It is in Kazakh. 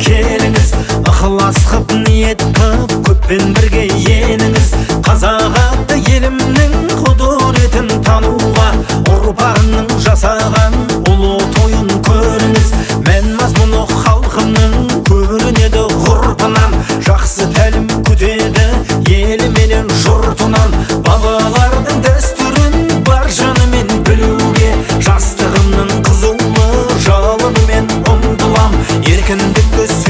келіңіз, ықылас қып ниет қып көппен бірге еніңіз. Қазақ атты елімнің құдыретін тануға, ұрпағының жасаған ұлы тойын көріңіз. Мән мазмұны халқының көрінеді ғұрпынан, жақсы тәлім күтеді елі менен жұртынан. Бабалардың дәстүрін бар жанымен білуге, жастығымның қызулы жалынымен ұмтылам. Еркіндік